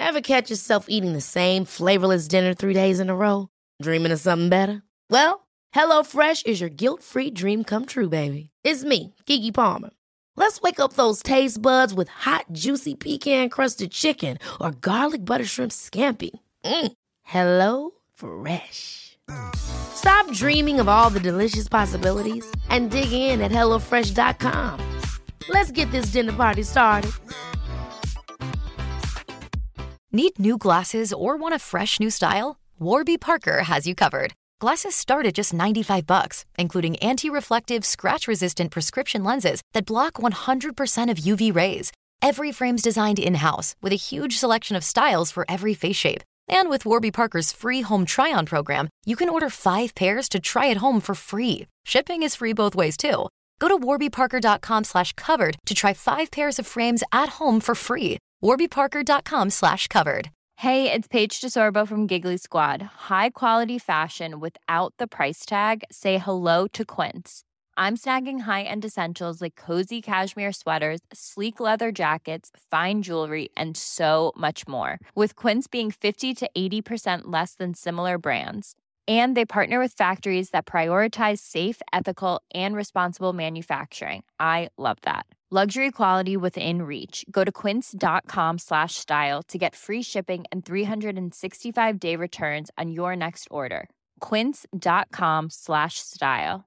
Ever catch yourself eating the same flavorless dinner 3 days in a row? Dreaming of something better? Well, HelloFresh is your guilt-free dream come true, baby. It's me, Keke Palmer. Let's wake up those taste buds with hot, juicy pecan-crusted chicken or garlic butter shrimp scampi. Hello Fresh. Stop dreaming of all the delicious possibilities and dig in at HelloFresh.com. Let's get this dinner party started. Need new glasses or want a fresh new style? Warby Parker has you covered. Glasses start at just $95, including anti-reflective, scratch-resistant prescription lenses that block 100% of UV rays. Every frame's designed in-house with a huge selection of styles for every face shape. And with Warby Parker's free home try-on program, you can order 5 pairs to try at home for free. Shipping is free both ways, too. Go to warbyparker.com/covered to try 5 pairs of frames at home for free. warbyparker.com/covered. Hey, it's Paige DeSorbo from Giggly Squad. High quality fashion without the price tag. Say hello to Quince. I'm snagging high-end essentials like cozy cashmere sweaters, sleek leather jackets, fine jewelry, and so much more. With Quince being 50 to 80% less than similar brands. And they partner with factories that prioritize safe, ethical, and responsible manufacturing. I love that. Luxury quality within reach. Go to quince.com/style to get free shipping and 365-day returns on your next order. Quince.com/style.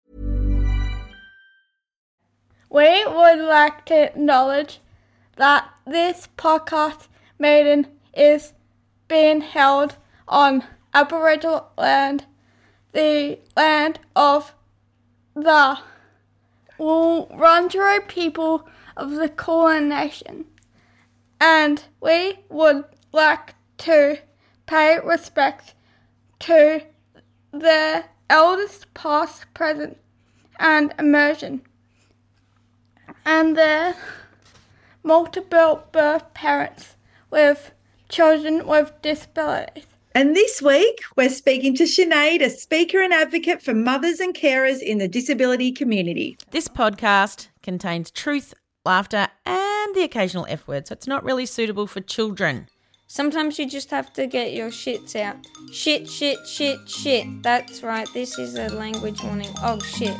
We would like to acknowledge that this podcast meeting is being held on Aboriginal land, the land of the Wurundjeri people of the Kulin Nation, and we would like to pay respect to the elders past, present, and emerging, and their multiple birth parents with children with disabilities. And this week, we're speaking to Sinead, a speaker and advocate for mothers and carers in the disability community. This podcast contains truth, laughter, and the occasional F word, so it's not really suitable for children. Sometimes you just have to get your shits out. Shit, shit, shit, shit. That's right, this is a language warning. Oh, shit.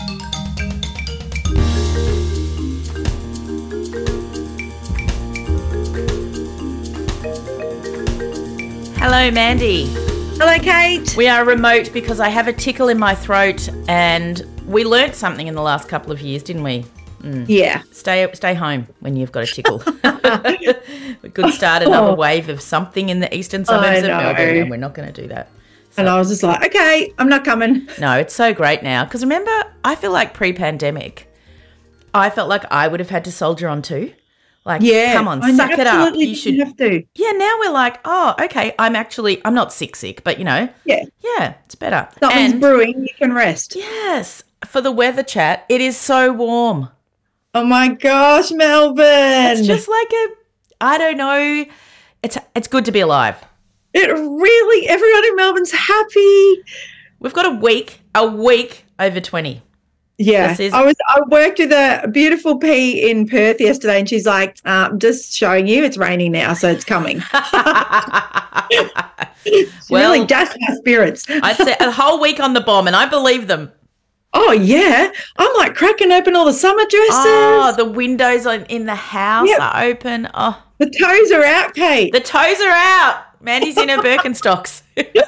Hello, Mandy. Hello, Kate. We are remote because I have a tickle in my throat, and we learnt something in the last couple of years, didn't we? Yeah. Stay home when you've got a tickle. We could start another wave of something in the eastern suburbs of Melbourne, and we're not going to do that. So, and I was just like, okay, I'm not coming. No, it's so great now. Because remember, I feel like pre-pandemic, I felt like I would have had to soldier on too. Like, come on, suck it up. You should have to. Yeah, now we're like, oh, okay, I'm not sick, but, you know. Yeah, it's better. Something's brewing, you can rest. Yes. For the weather chat, it is so warm. Oh, my gosh, Melbourne. It's just like I don't know. It's good to be alive. It really, everyone in Melbourne's happy. We've got a week over 20. Yeah, I worked with a beautiful P in Perth yesterday, and she's like, just showing you it's raining now, so it's coming. Really dashed my spirits. I'd say a whole week on the bomb, and I believe them. Oh, yeah. I'm like cracking open all the summer dresses. Oh, the windows in the house are open. Oh, the toes are out, Kate. The toes are out. Mandy's in her Birkenstocks.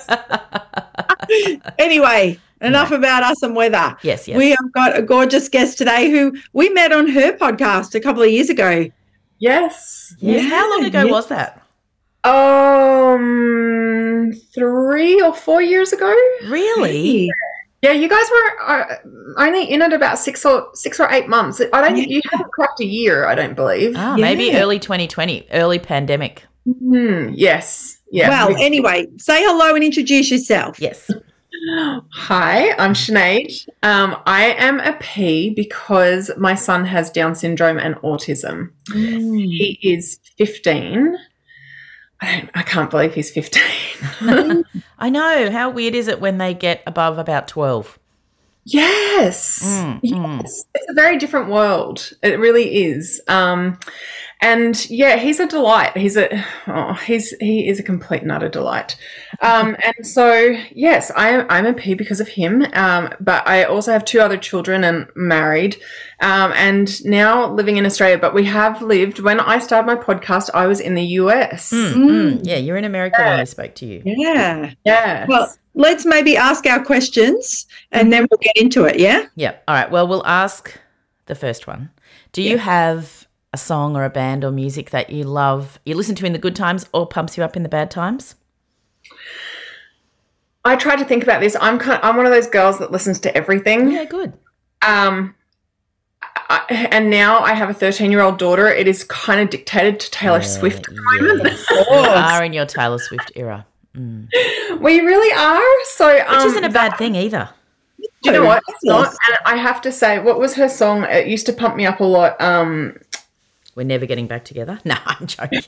Anyway. Enough about us and weather. Yes. We have got a gorgeous guest today who we met on her podcast a couple of years ago. Yes. Yeah. How long ago was that? 3 or 4 years ago. Really? Yeah, you guys were only in it about 6 or 8 months. You haven't cracked a year, I don't believe. Maybe early 2020, early pandemic. Yes. Yeah. Well, anyway, say hello and introduce yourself. Yes. Hi, I'm Sinead. I am a P because my son has Down syndrome and autism. He is 15. I can't believe he's 15. I know. How weird is it when they get above about 12? Yes. Yes. It's a very different world. It really is. And yeah, he's a delight. He is a complete and utter delight. And so yes, I'm a P because of him. But I also have 2 other children and married, and now living in Australia. But we have lived, when I started my podcast, I was in the US. Yeah, you're in America when we spoke to you. Yeah. Yeah. Well, let's maybe ask our questions and then we'll get into it, yeah? Yeah. All right. Well, we'll ask the first one. Do you have a song or a band or music that you love, you listen to in the good times or pumps you up in the bad times? I tried to think about this. I'm one of those girls that listens to everything. Yeah, good. And now I have a 13-year-old daughter. It is kind of dictated to Taylor Swift at the moment. You are in your Taylor Swift era. We really are. So, which isn't a bad thing either. Do you know what? It's not. And I have to say, what was her song? It used to pump me up a lot. We're never getting back together. No, I'm joking.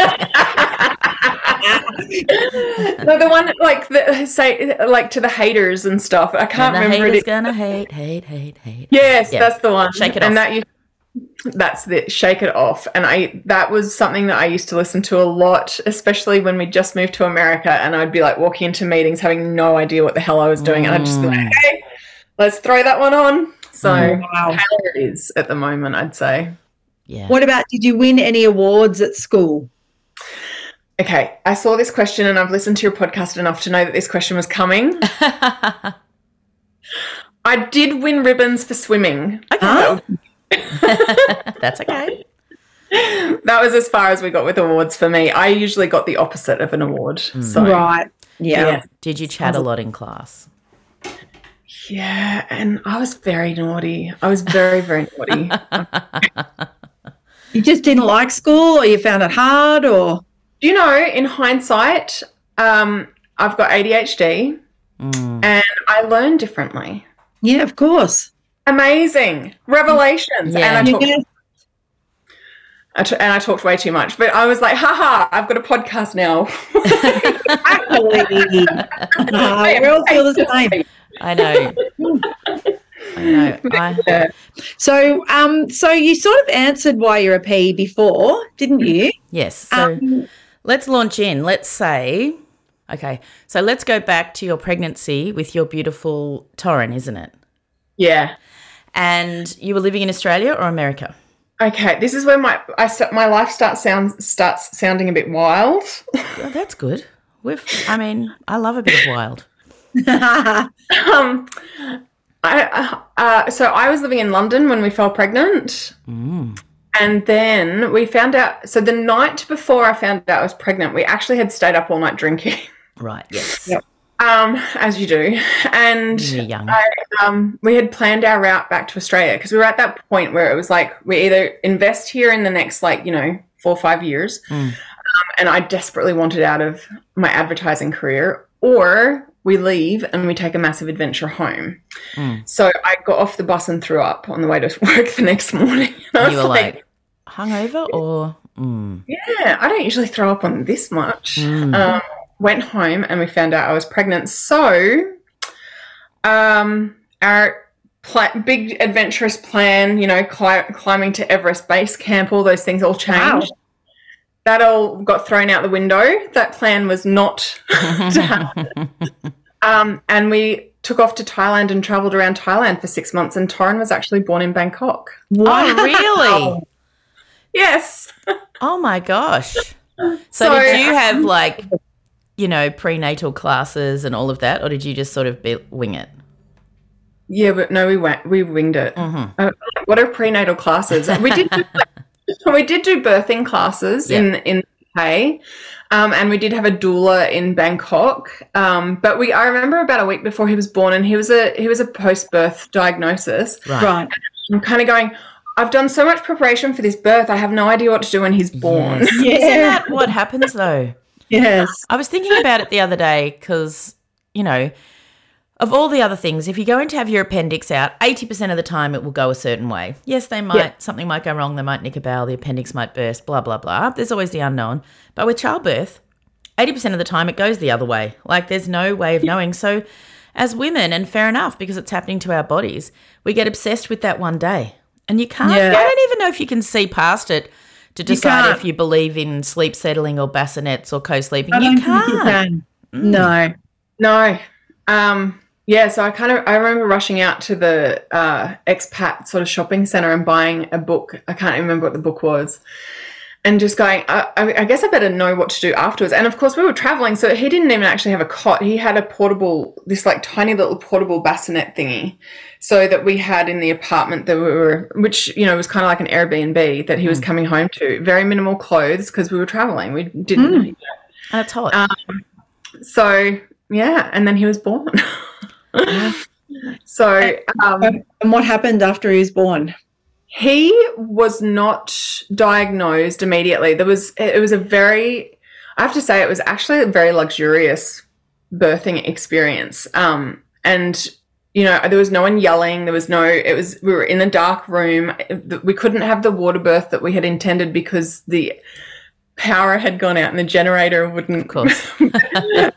No, the one like to the haters and stuff. I can't remember. The haters gonna hate. Yes, that's the one. Shake It and Off. That's the Shake It Off. And that was something that I used to listen to a lot, especially when we just moved to America, and I'd be like walking into meetings having no idea what the hell I was doing, and I'd just be like, hey, let's throw that one on. So Taylor it is at the moment, I'd say. Yeah. What about, did you win any awards at school? Okay, I saw this question and I've listened to your podcast enough to know that this question was coming. I did win ribbons for swimming. Okay. That's okay. That was as far as we got with awards for me. I usually got the opposite of an award. So, right. Yeah. Did you chat a lot in class? Yeah, and I was very naughty. I was very, very naughty. You just didn't like school, or you found it hard, or? You know, in hindsight, I've got ADHD and I learn differently. Yeah, of course. Amazing. Revelations. Yeah. And I talked way too much, but I was like, haha, I've got a podcast now. We all feel the same. I know. So you sort of answered why you're a P before, didn't you? Yes. So let's launch in. Let's say, okay, so let's go back to your pregnancy with your beautiful Torrin, isn't it? Yeah. And you were living in Australia or America? Okay, this is where my life starts sounding a bit wild. Oh, that's good. I love a bit of wild. So I was living in London when we fell pregnant. And then we found out, so the night before I found out I was pregnant, we actually had stayed up all night drinking. Right, yes. Yep. As you do. And you're young. we had planned our route back to Australia because we were at that point where it was like, we either invest here in the next 4 or 5 years, and I desperately wanted out of my advertising career, or we leave and we take a massive adventure home. So I got off the bus and threw up on the way to work the next morning. And you were like hungover or? Yeah, I don't usually throw up on this much. Went home and we found out I was pregnant. So our big adventurous plan, climbing to Everest Base Camp, all those things all changed. Wow. That all got thrown out the window. That plan was not to happen. And we took off to Thailand and travelled around Thailand for 6 months, and Torrin was actually born in Bangkok. Wow. Oh, really? Yes. Oh, my gosh. So did you have, prenatal classes and all of that, or did you just sort of wing it? Yeah, but no, we winged it. What are prenatal classes? We did do birthing classes in the UK, and we did have a doula in Bangkok. But I remember about a week before he was born, and he was a post-birth diagnosis. Right. I'm kind of going, I've done so much preparation for this birth. I have no idea what to do when he's born. Yes. Yeah. Isn't that what happens though? Yes. I was thinking about it the other day because, of all the other things, if you're going to have your appendix out, 80% of the time it will go a certain way. Yes, something might go wrong. They might nick a bowel, the appendix might burst, blah, blah, blah. There's always the unknown. But with childbirth, 80% of the time it goes the other way. There's no way of knowing. So as women, and fair enough because it's happening to our bodies, we get obsessed with that one day. And you can't, I don't even know if you can see past it to decide can't. if you believe in sleep settling or bassinets or co-sleeping. I You don't think you can't. can. No. No. Yeah, so I remember rushing out to the expat sort of shopping centre and buying a book. I can't remember what the book was. And just going, I guess I better know what to do afterwards. And, of course, we were travelling, so he didn't even actually have a cot. He had a portable, this, like, tiny little portable bassinet thingy, so that we had in the apartment that we were, which, you know, was kind of like an Airbnb that he was coming home to. Very minimal clothes because we were travelling. We didn't know. And it's hot. So, yeah, and then he was born. So, And what happened after he was born? he was not diagnosed immediately. It was a very, I have to say, it was actually a very luxurious birthing experience. And, you know, there was no one yelling. We were in a dark room. We couldn't have the water birth that we had intended because the power had gone out and the generator wouldn't, Of course. Fill up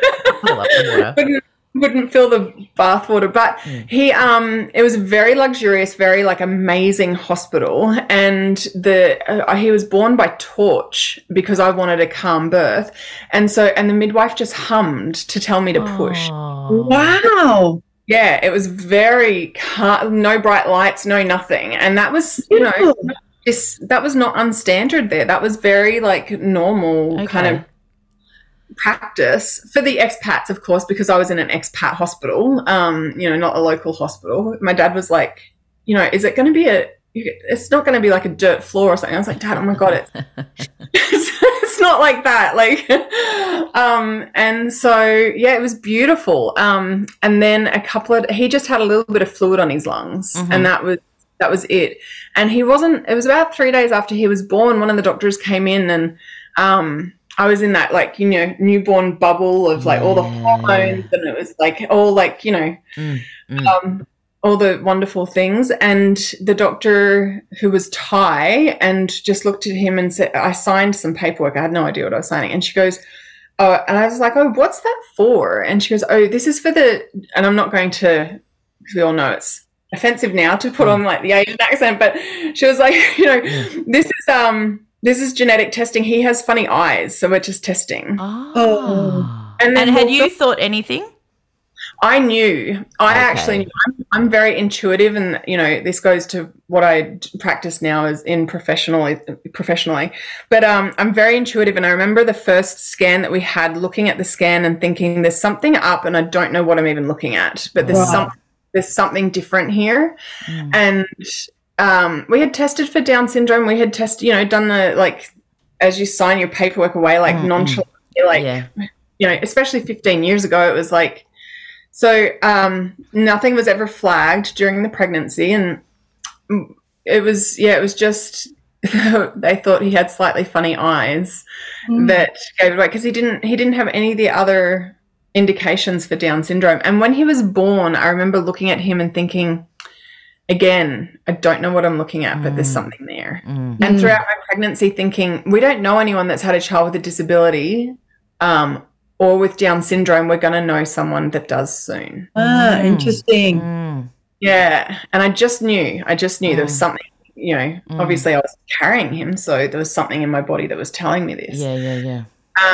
the water. wouldn't fill the bathwater, but it was a very luxurious, very like amazing hospital, and he was born by torch because I wanted a calm birth, and the midwife just hummed to tell me to push. Wow. Yeah, it was very no bright lights, no nothing, and that was that was not unstandard there. That was very like normal kind of practice for the expats, of course, because I was in an expat hospital, you know, not a local hospital. My dad was like, you know, is it going to be it's not going to be like a dirt floor or something. I was like, Dad, oh my God, it's not like that. Like, and so, yeah, it was beautiful. And then he just had a little bit of fluid on his lungs, and that was it. And it was about 3 days after he was born, one of the doctors came in and, I was in that, like, you know, newborn bubble of like all the hormones, and it was like all like, you know, all the wonderful things. And the doctor, who was Thai, and just looked at him and said, I signed some paperwork. I had no idea what I was signing. And she goes, oh, and I was like, oh, what's that for? And she goes, oh, this is for and I'm not going to, because we all know it's offensive now to put on like the Asian accent, but she was like, you know, this is genetic testing. He has funny eyes, so we're just testing. Oh. And had you thought anything? I knew. I actually knew. I'm very intuitive, and, you know, this goes to what I practice now as in professionally. But I'm very intuitive, and I remember the first scan that we had, looking at the scan and thinking, there's something up, and I don't know what I'm even looking at, but there's something different here. And we had tested for Down syndrome. We had done the, like, as you sign your paperwork away, like nonchalantly, like, you know, especially 15 years ago, it was like, so nothing was ever flagged during the pregnancy. And it was just, they thought he had slightly funny eyes that gave it away, because he didn't have any of the other indications for Down syndrome. And when he was born, I remember looking at him and thinking, again, I don't know what I'm looking at, but there's something there. And throughout my pregnancy, thinking, we don't know anyone that's had a child with a disability or with Down syndrome. We're going to know someone that does soon. Interesting. Yeah. And I just knew there was something, you know, obviously I was carrying him, so there was something in my body that was telling me this. Yeah.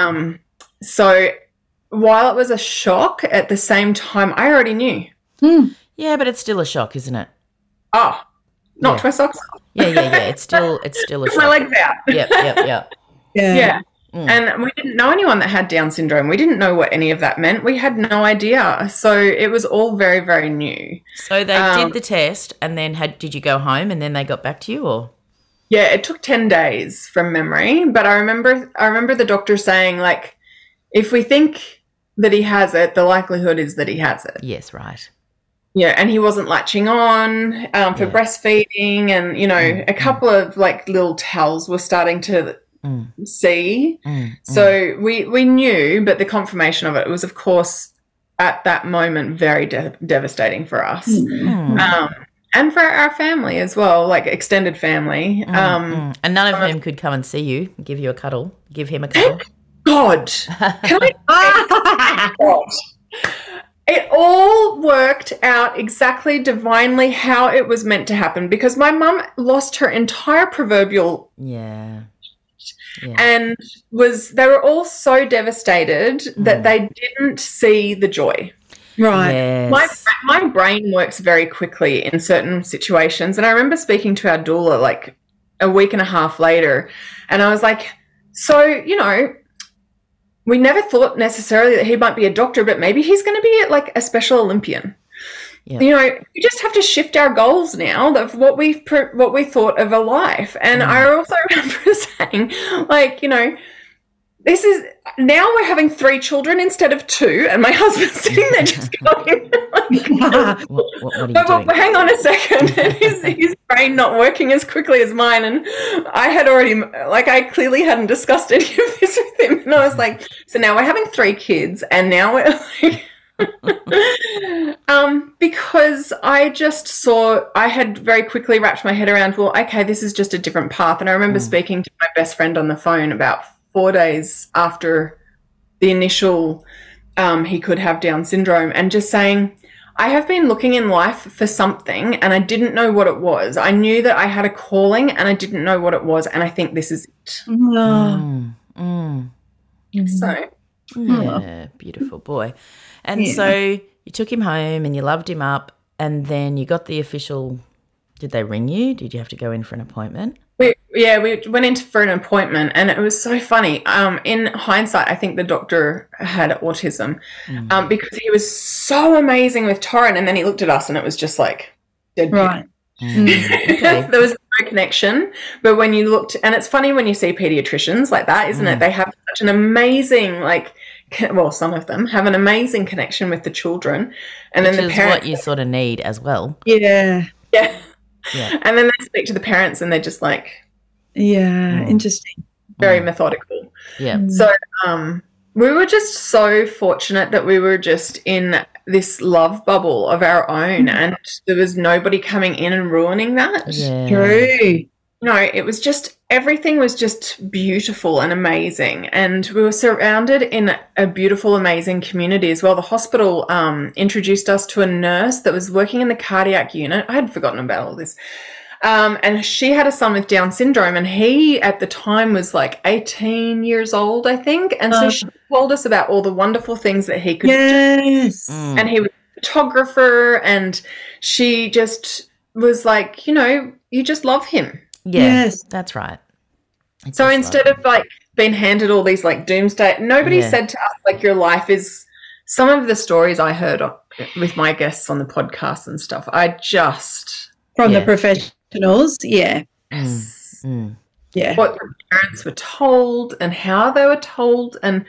So while it was a shock, at the same time, I already knew. Yeah, but it's still a shock, isn't it? Oh, knocked my socks off. Yeah. It's still a shock. My legs out. Yep. Yeah. And we didn't know anyone that had Down syndrome. We didn't know what any of that meant. We had no idea. So it was all very, very new. So they did the test, and then did you go home and then they got back to you, or? Yeah, it took 10 days from memory. But I remember the doctor saying, like, if we think that he has it, the likelihood is that he has it. Yes, right. Yeah, and he wasn't latching on for breastfeeding, and, you know, a couple of, like, little tells were starting to see. So we knew, but the confirmation of it was, of course, at that moment, very devastating for us. And for our family as well, like extended family. And none of them could come and see you, give you a cuddle, give him a cuddle. God, can I? God. it all worked out exactly divinely how it was meant to happen, because my mum lost her entire proverbial and they were all so devastated that they didn't see the joy. Right. Yes. My brain works very quickly in certain situations. And I remember speaking to our doula like a week and a half later, and I was like, so, you know, we never thought necessarily that he might be a doctor, but maybe he's going to be like a Special Olympian. Yep. You know, we just have to shift our goals now of what we thought of a life. And I also remember saying, like, you know, this is now we're having 3 children instead of 2, and my husband's sitting there just going, like, what are you doing? Hang on a second, his brain not working as quickly as mine, and I had already, like, I clearly hadn't discussed any of this with him, and I was like, so now we're having 3 kids, and now we're like. Because I just I had very quickly wrapped my head around, well, okay, this is just a different path. And I remember speaking to my best friend on the phone about 4 days after the initial he could have Down syndrome, and just saying, I have been looking in life for something and I didn't know what it was. I knew that I had a calling and I didn't know what it was, and I think this is it. So yeah, beautiful boy. And so you took him home and you loved him up, and then you got the official, did they ring you? Did you have to go in for an appointment? We went in for an appointment, and it was so funny. In hindsight, I think the doctor had autism because he was so amazing with Torrin, and then he looked at us and it was just like dead. Right. Okay. There was no connection. But when you looked, and it's funny when you see pediatricians like that, isn't it? They have such an amazing, like, well, some of them have an amazing connection with the children, and Which then the is parents. what you sort of need as well. Yeah. And then they speak to the parents, and they're just like, interesting, very methodical. Yeah. So we were just so fortunate that we were just in this love bubble of our own, and there was nobody coming in and ruining that. Yeah. True. No, it was just, everything was just beautiful and amazing. And we were surrounded in a beautiful, amazing community as well. The hospital introduced us to a nurse that was working in the cardiac unit. I had forgotten about all this. And she had a son with Down syndrome, and he at the time was like 18 years old, I think. And so she told us about all the wonderful things that he could do. And he was a photographer, and she just was like, you know, you just love him. Yes, that's right. So instead of like being handed all these like doomsday, nobody said to us like your life is. Some of the stories I heard with my guests on the podcast and stuff, I just from the professionals, yeah. What the parents were told and how they were told, and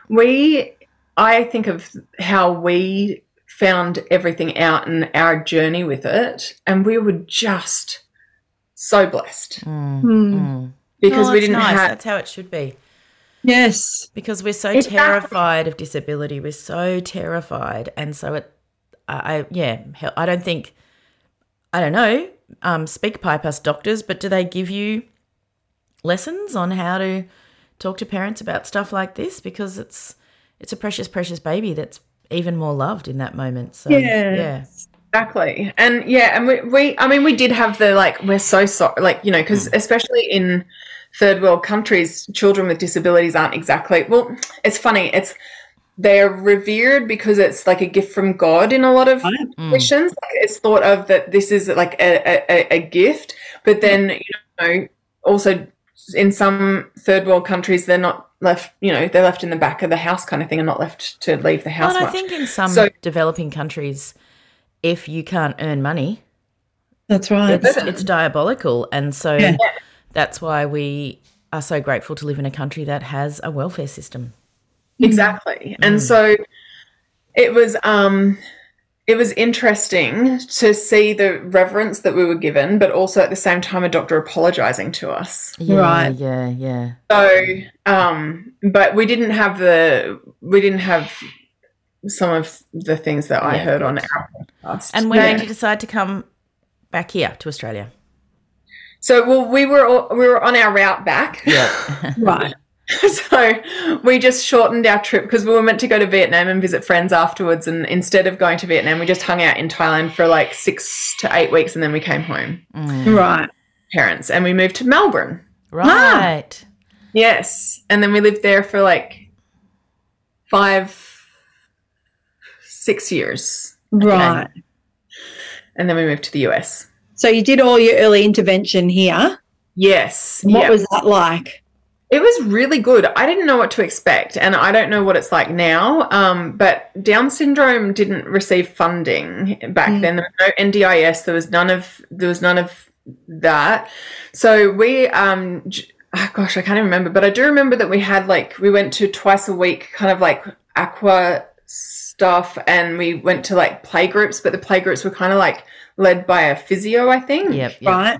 I think of how we found everything out and our journey with it, and we were just so blessed because we didn't have. That's how it should be. Yes, because we're so terrified of disability. We're so terrified, and so I don't think. I don't know. Speak pipe us doctors, but do they give you lessons on how to talk to parents about stuff like this? Because it's a precious, precious baby that's even more loved in that moment. So yeah. Exactly. And we did have the, like, we're so sorry, like, you know, because especially in third world countries, children with disabilities aren't exactly, well, it's funny, they're revered because it's like a gift from God in a lot of traditions. Like, it's thought of that this is like a gift, but then, you know, also in some third world countries, they're not left, you know, they're left in the back of the house kind of thing and not left to leave the house. Well, I think in some developing countries, if you can't earn money, that's right. It's diabolical. And so that's why we are so grateful to live in a country that has a welfare system. Exactly. And so it was interesting to see the reverence that we were given, but also at the same time a doctor apologizing to us. Right. Yeah. So, but we didn't have some of the things that I heard on our podcast. And when did you decide to come back here to Australia? So, well, we were on our route back. Yeah. Right. So we just shortened our trip because we were meant to go to Vietnam and visit friends afterwards. And instead of going to Vietnam, we just hung out in Thailand for like 6 to 8 weeks, and then we came home. Right. Parents. And we moved to Melbourne. Right. Yes. And then we lived there for like 5, 6 years. Right. Okay. And then we moved to the US. So you did all your early intervention here. Yes. What was that like? It was really good. I didn't know what to expect, and I don't know what it's like now. But Down syndrome didn't receive funding back then. There was no NDIS. There was none of that. So we, gosh, I can't even remember, but I do remember that we went to twice a week, kind of like aqua stuff, and we went to like play groups, but the play groups were kind of like led by a physio, I think. Yep. Right.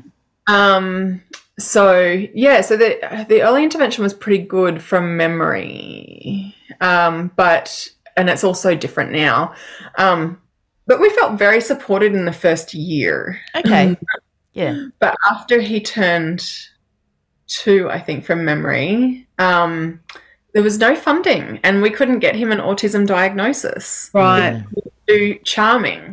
So the early intervention was pretty good from memory, and it's also different now. But we felt very supported in the first year. Okay. Yeah. But after he turned 2, I think from memory, there was no funding, and we couldn't get him an autism diagnosis. Right. To charming.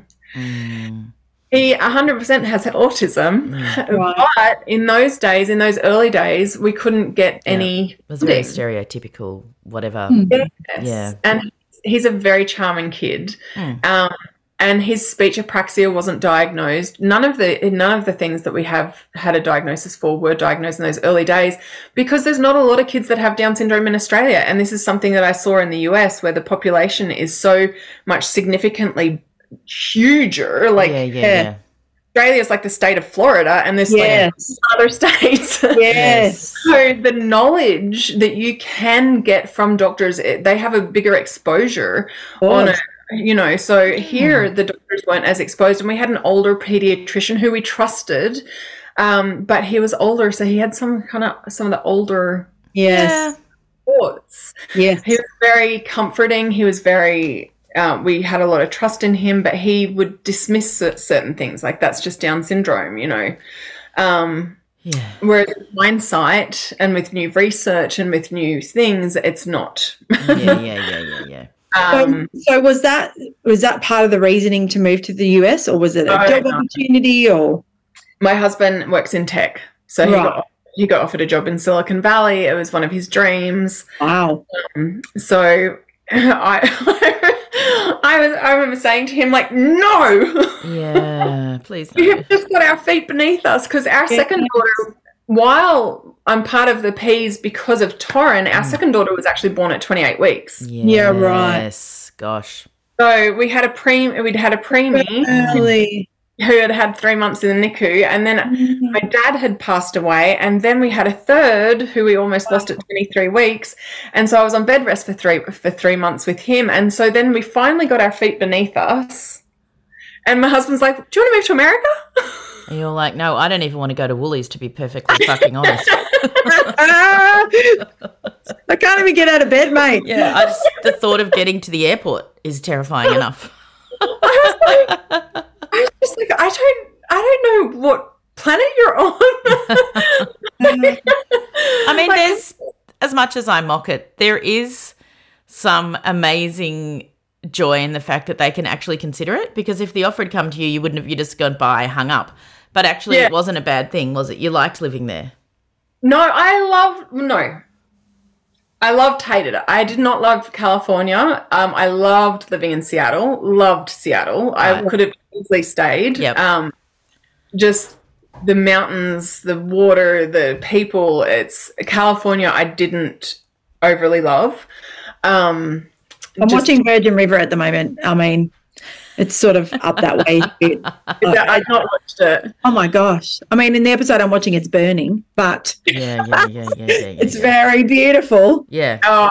He 100% has autism, but in those early days, we couldn't get any. It was very stereotypical, whatever. Yes. Yeah. And he's a very charming kid. And his speech apraxia wasn't diagnosed. None of the things that we have had a diagnosis for were diagnosed in those early days, because there's not a lot of kids that have Down syndrome in Australia. And this is something that I saw in the US, where the population is so much significantly huger. Like Australia is like the state of Florida, and there's like other states. Yes. So the knowledge that you can get from doctors, they have a bigger exposure on it. You know, so here the doctors weren't as exposed, and we had an older pediatrician who we trusted, but he was older, so he had some of the older thoughts. Yes, he was very comforting. He was very. We had a lot of trust in him, but he would dismiss certain things, like that's just Down syndrome, you know. Whereas with hindsight and with new research and with new things, it's not. Yeah. So was that part of the reasoning to move to the US, or was it a job opportunity? Or my husband works in tech, so he got offered a job in Silicon Valley. It was one of his dreams. Wow. So I remember saying to him, like, no. Yeah, please no. We have just got our feet beneath us, because our second daughter, while I'm part of the P's because of Torrin, our second daughter was actually born at 28 weeks. Yeah, right. Yes, gosh. So we'd had a preemie who had 3 months in the NICU, and then my dad had passed away, and then we had a third who we almost lost at 23 weeks, and so I was on bed rest for 3 months with him, and so then we finally got our feet beneath us, and my husband's like, "Do you want to move to America?" And you're like, "No, I don't even want to go to Woolies, to be perfectly fucking honest." I can't even get out of bed, mate. Yeah, the thought of getting to the airport is terrifying enough. I was just like, I don't know what planet you're on. I mean, there's, as much as I mock it, there is some amazing joy in the fact that they can actually consider it, because if the offer had come to you, you wouldn't have, you just gone by, hung up. But actually it wasn't a bad thing, was it? You liked living there. No, I hated it. I did not love California. I loved living in Seattle. Loved Seattle. I could have easily stayed. Yep. Just the mountains, the water, the people. It's California. I didn't overly love. I'm watching Virgin River at the moment. I mean, it's sort of up that way. I've not watched it. Oh my gosh! I mean, in the episode I'm watching, it's burning, but it's very beautiful. Yeah. Oh,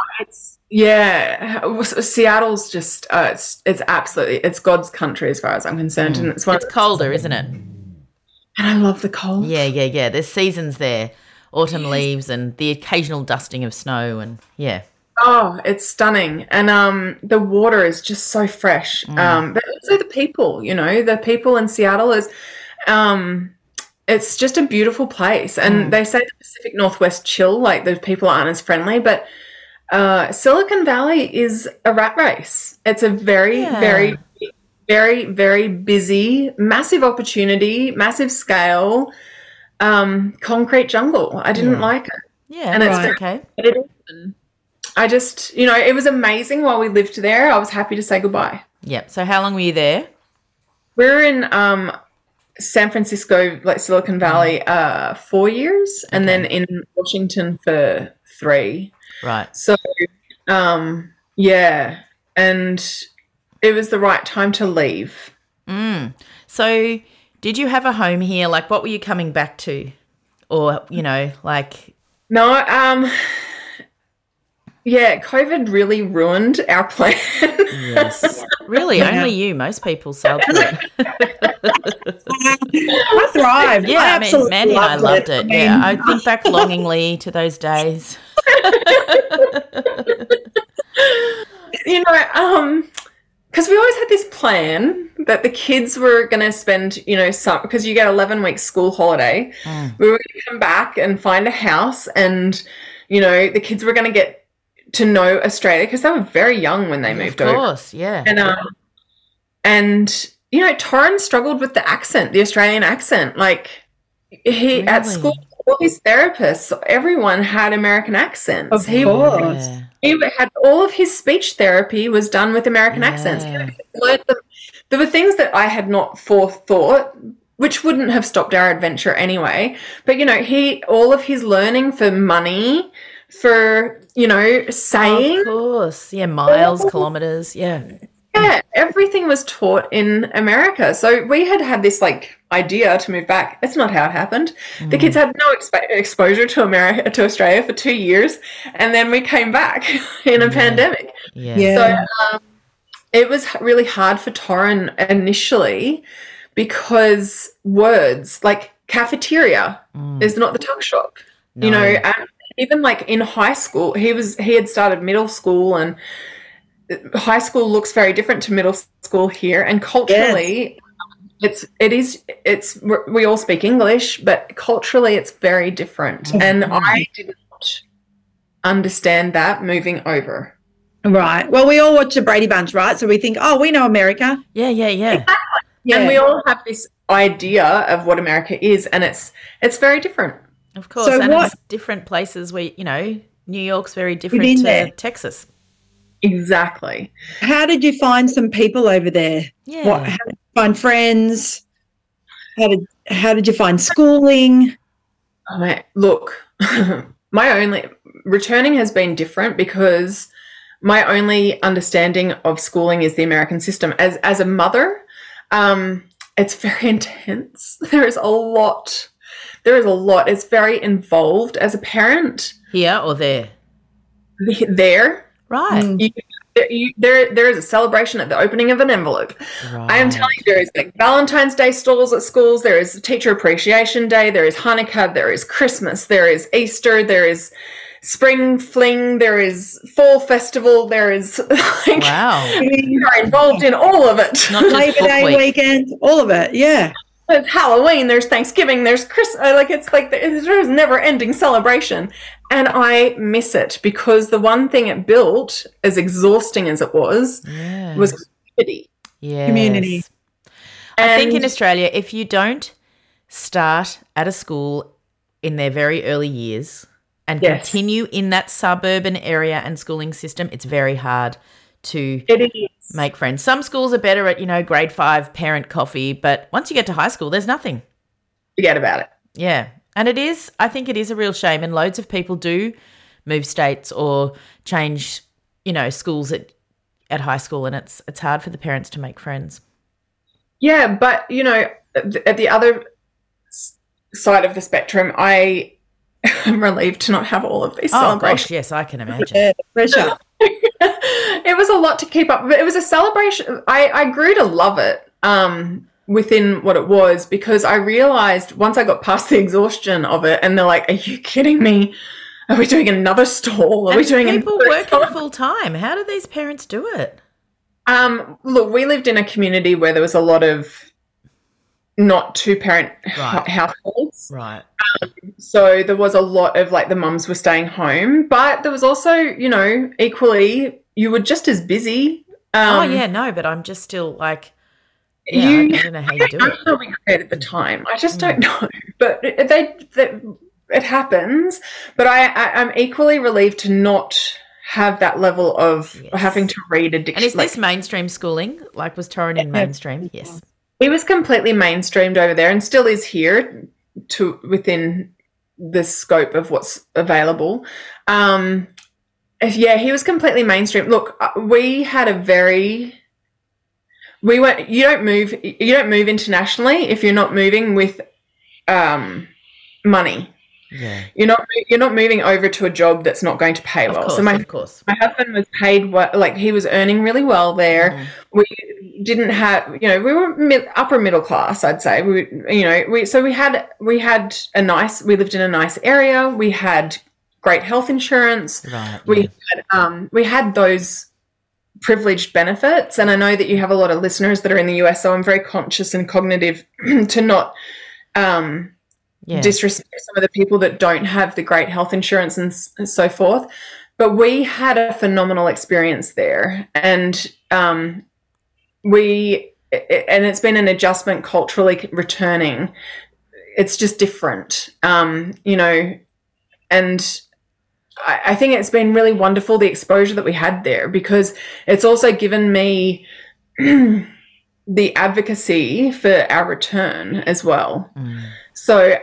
Seattle's just it's absolutely, it's God's country as far as I'm concerned, and it's colder, isn't it? And I love the cold. Yeah. There's seasons there, autumn leaves and the occasional dusting of snow, and Oh, it's stunning. And the water is just so fresh. But also the people, you know, the people in Seattle is it's just a beautiful place. And they say the Pacific Northwest chill, like the people aren't as friendly, but Silicon Valley is a rat race. It's a very, very, very, very busy, massive opportunity, massive scale, concrete jungle. I didn't like it. Yeah, and it's okay. I just, it was amazing while we lived there. I was happy to say goodbye. Yep. So how long were you there? We were in San Francisco, like Silicon Valley, 4 years, and then in Washington for 3. Right. So, yeah, and it was the right time to leave. So did you have a home here? Like, what were you coming back to? Or, like... No, yeah, COVID really ruined our plan. Yes. Really, only you. Most people sailed through it. I thrived. Yeah, I mean, Mandy and I loved it. I mean, Yeah, I think back longingly to those days. Because we always had this plan that the kids were going to spend, because you get 11 weeks school holiday. We were going to come back and find a house, and, the kids were going to get to know Australia because they were very young when they moved over. Of course, yeah. And Torrin struggled with the accent, the Australian accent. Like, at school, all his therapists, everyone had American accents. Of course. He had all of his speech therapy was done with American accents. He learned them. There were things that I had not forethought, which wouldn't have stopped our adventure anyway. But, all of his learning for money, for, saying. Of course. Yeah, miles, kilometres, yeah. Yeah, everything was taught in America. So we had this idea to move back. It's not how it happened. The kids had no exposure to Australia for 2 years, and then we came back in a pandemic. Yeah. So it was really hard for Torrin initially because words like cafeteria is not the tuck shop. No. And even in high school, he had started middle school, and high school looks very different to middle school here, and culturally we all speak English, but culturally it's very different. And I did not understand that moving over. Right. Well, we all watch the Brady Bunch, right? So we think, we know America. Yeah. Exactly. Yeah. And we all have this idea of what America is, and it's very different. Of course. So and what- it's different places where, New York's very different Within to there. Texas. Exactly. How did you find some people over there? Yeah. How did you find friends? How did you find schooling? Look, returning has been different because my only understanding of schooling is the American system. As a mother, it's very intense. There is a lot. It's very involved as a parent. Here or there? There. Right. There is a celebration at the opening of an envelope. Right. I am telling you, there is Valentine's Day stalls at schools. There is Teacher Appreciation Day. There is Hanukkah. There is Christmas. There is Easter. There is Spring Fling. There is Fall Festival. There is Wow. We are involved in all of it. Not just Labor book Day week. weekend, all of it. Yeah. There's Halloween, there's Thanksgiving, there's Christmas. There's never-ending celebration, and I miss it because the one thing it built, as exhausting as it was community. Yes. Community. I think in Australia, if you don't start at a school in their very early years and continue in that suburban area and schooling system, it's very hard to make friends. Some schools are better at, grade 5 parent coffee, but once you get to high school, there's nothing. Forget about it. Yeah. And I think it is a real shame, and loads of people do move states or change, schools at high school, and it's hard for the parents to make friends. Yeah, but, at the other side of the spectrum, I am relieved to not have all of these celebrations. Gosh, yes, I can imagine. Yeah, the pressure. It was a lot to keep up, but it was a celebration. I grew to love it within what it was, because I realized once I got past the exhaustion of it, and they're like, are you kidding me? Are we doing another stall? Are we doing people working full time? How do these parents do it? Look, we lived in a community where there was a lot of not two-parent Right. households. Right. So there was a lot of like the mums were staying home, but there was also, you know, equally you were just as busy. But I'm just still like, I don't know how you do I it. don't know how we created the time. I just don't know. But it happens. But I'm equally relieved to not have that level of having to read a dictionary. And is this mainstream schooling? Like, was Torrin in mainstream? Yes. He was completely mainstreamed over there and still is here within the scope of what's available. He was completely mainstream. Look, we had you don't move internationally if you're not moving with money. Yeah. You're not moving over to a job that's not going to pay well. So my husband was paid like he was earning really well there. Mm. We didn't have, we were upper middle class, I'd say. We lived in a nice area. We had great health insurance. Right. We had those privileged benefits, and I know that you have a lot of listeners that are in the US, so I'm very conscious and cognitive to not disrespect some of the people that don't have the great health insurance and so forth. But we had a phenomenal experience there, and it's been an adjustment culturally returning. It's just different, and I think it's been really wonderful, the exposure that we had there, because it's also given me the advocacy for our return as well. Mm. So,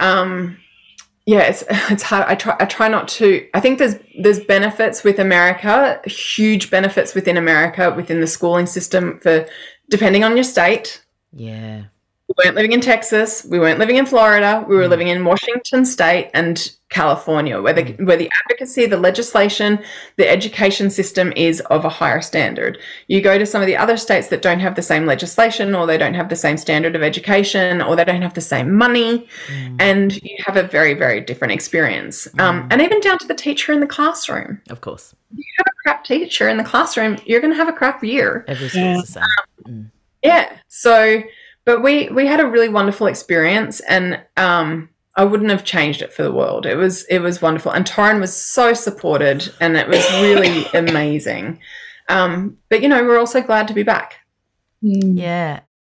it's hard. I try not to. I think there's benefits with America, huge benefits within America, within the schooling system for depending on your state. Yeah. We weren't living in Texas. We weren't living in Florida. We were living in Washington State and California, where the advocacy, the legislation, the education system is of a higher standard. You go to some of the other states that don't have the same legislation, or they don't have the same standard of education, or they don't have the same money, and you have a very, very different experience. And even down to the teacher in the classroom. Of course. If you have a crap teacher in the classroom, you're going to have a crap year. Every school's the same. Yeah. So... But we had a really wonderful experience, and I wouldn't have changed it for the world. It was wonderful, and Torrin was so supported, and it was really amazing. But we're also glad to be back. Yeah.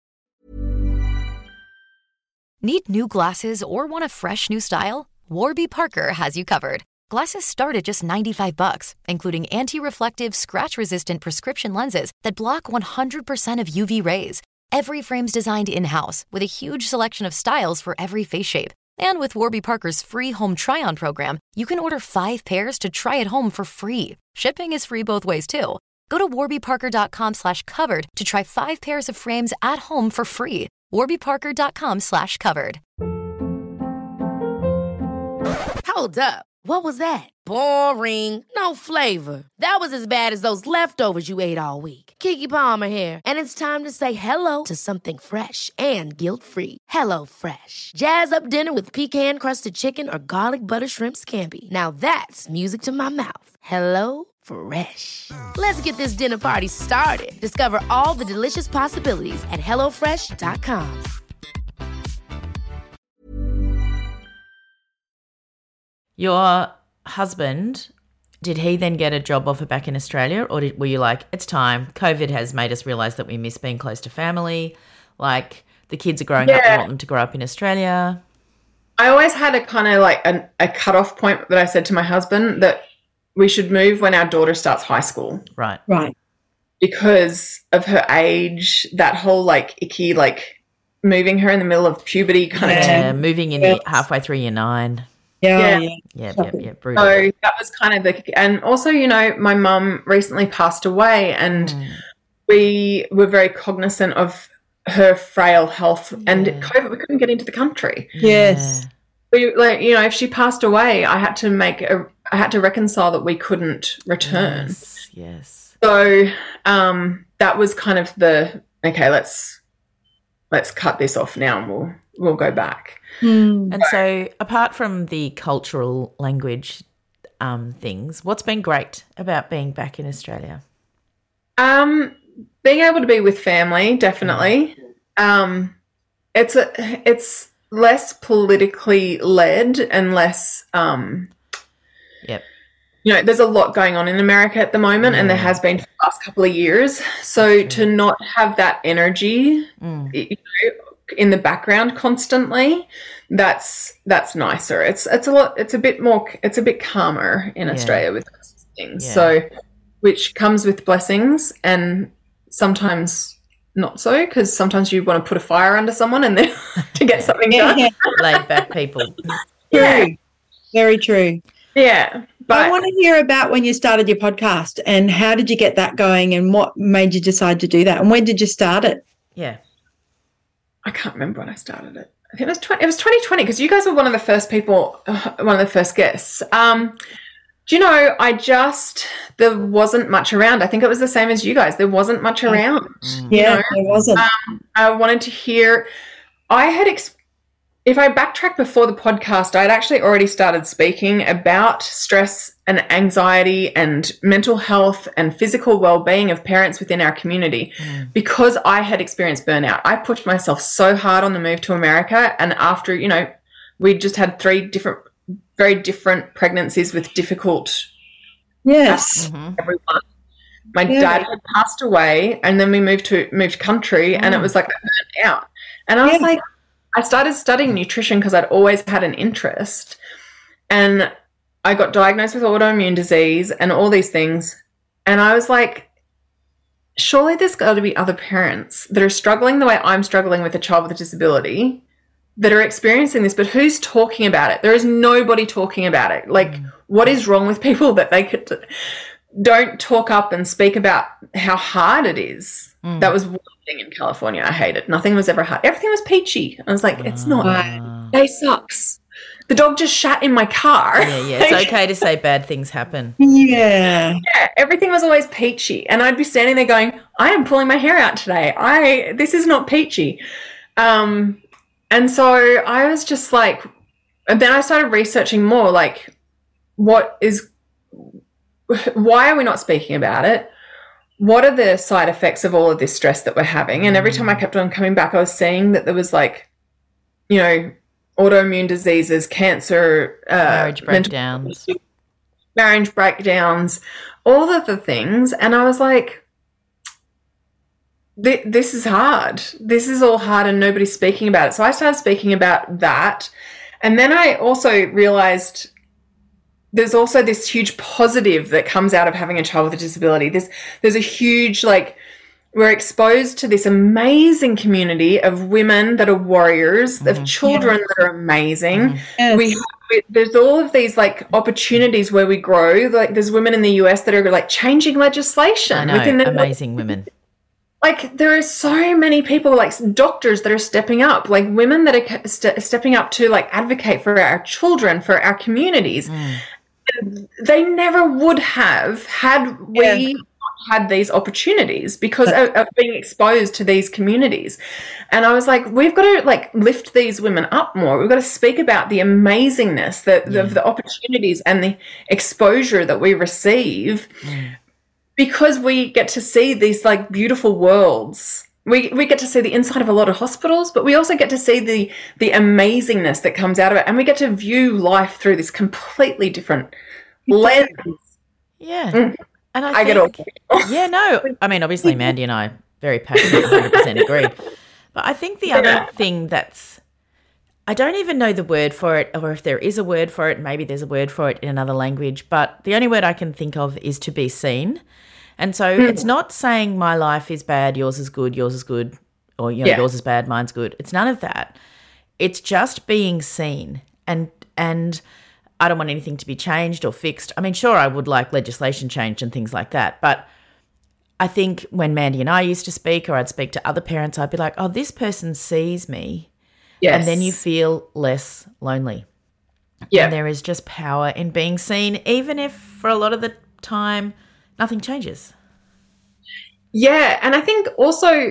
Need new glasses or want a fresh new style? Warby Parker has you covered. Glasses start at just $95, including anti-reflective, scratch-resistant prescription lenses that block 100% of UV rays. Every frame's designed in-house with a huge selection of styles for every face shape. And with Warby Parker's free home try-on program, you can order 5 pairs to try at home for free. Shipping is free both ways, too. Go to warbyparker.com/covered to try 5 pairs of frames at home for free. warbyparker.com/covered. Hold up. What was that? Boring. No flavor. That was as bad as those leftovers you ate all week. Keke Palmer here, and it's time to say hello to something fresh and guilt-free. Hello Fresh. Jazz up dinner with pecan-crusted chicken or garlic butter shrimp scampi. Now that's music to my mouth. Hello Fresh. Let's get this dinner party started. Discover all the delicious possibilities at hellofresh.com. Your husband, did he then get a job offer back in Australia, or were you like, it's time, COVID has made us realise that we miss being close to family, like the kids are growing up, we want them to grow up in Australia? I always had a kind of like a cut-off point that I said to my husband that we should move when our daughter starts high school. Right. Because of her age, that whole like icky, like moving her in the middle of puberty kind of thing. Moving in halfway through year 9. Yeah. Brutal. So that was kind of and also, my mum recently passed away, and we were very cognizant of her frail health, and COVID, we couldn't get into the country. Yes. We, if she passed away, I had to reconcile that we couldn't return. Yes. So that was kind of okay, let's cut this off now, and we'll go back. And so apart from the cultural language things, what's been great about being back in Australia? Being able to be with family, definitely. it's less politically led and less Yep. There's a lot going on in America at the moment, and there has been for the last couple of years. So to not have that energy in the background constantly, that's nicer. It's a bit calmer in Australia with those things. So, which comes with blessings and sometimes not so, because sometimes you want to put a fire under someone and then to get something done. Laid back people. True. Very true. Yeah. But I want to hear about when you started your podcast and how did you get that going and what made you decide to do that and when did you start it? Yeah. I can't remember when I started it. I think it was 2020 because you guys were one of the first people, one of the first guests. Do you know, there wasn't much around. I think it was the same as you guys. There wasn't much around. Yeah, there wasn't. I wanted to hear, if I backtrack before the podcast, I'd actually already started speaking about stress and anxiety and mental health and physical well-being of parents within our community because I had experienced burnout. I pushed myself so hard on the move to America, and after, we just had 3 very different pregnancies with difficult everyone. My dad had passed away, and then we moved country, and it was like I burnt out. And I was like, I started studying nutrition because I'd always had an interest, and I got diagnosed with autoimmune disease and all these things. And I was like, surely there's got to be other parents that are struggling the way I'm struggling with a child with a disability that are experiencing this, but who's talking about it? There is nobody talking about it. Like, what is wrong with people that they don't talk up and speak about how hard it is? That was one thing in California I hated. Nothing was ever hard. Everything was peachy. I was like, it's not. Day sucks. The dog just shat in my car. Yeah. It's okay to say bad things happen. Yeah. Yeah, everything was always peachy. And I'd be standing there going, I am pulling my hair out today. This is not peachy. And so I was just like, and then I started researching more, like, why are we not speaking about it? What are the side effects of all of this stress that we're having? And every time I kept on coming back, I was seeing that there was like, autoimmune diseases, cancer, marriage breakdowns, all of the things. And I was like, this is hard. This is all hard and nobody's speaking about it. So I started speaking about that. And then I also realized there's also this huge positive that comes out of having a child with a disability. There's a huge, we're exposed to this amazing community of women that are warriors, of children that are amazing. Yes. There's all of these opportunities where we grow. Like, there's women in the US that are changing legislation. I know, amazing women. There are so many people, doctors that are stepping up, women that are stepping up to advocate for our children, for our communities. They never would have had we had these opportunities because of being exposed to these communities. And I was like, we've got to lift these women up more. We've got to speak about the amazingness of the opportunities and the exposure that we receive because we get to see these beautiful worlds. We get to see the inside of a lot of hospitals, but we also get to see the amazingness that comes out of it, and we get to view life through this completely different lens. Yeah. And I get all. Yeah, no. I mean, obviously, Mandy and I very passionate, 100% agree. But I think the other thing I don't even know the word for it, or if there is a word for it, maybe there's a word for it in another language, but the only word I can think of is to be seen. And so it's not saying my life is bad, yours is good, or yours is bad, mine's good. It's none of that. It's just being seen. And I don't want anything to be changed or fixed. I mean, sure, I would like legislation changed and things like that. But I think when Mandy and I used to speak, or I'd speak to other parents, I'd be like, oh, this person sees me. Yes. And then you feel less lonely. Yeah. And there is just power in being seen, even if for a lot of the time nothing changes. Yeah. And I think also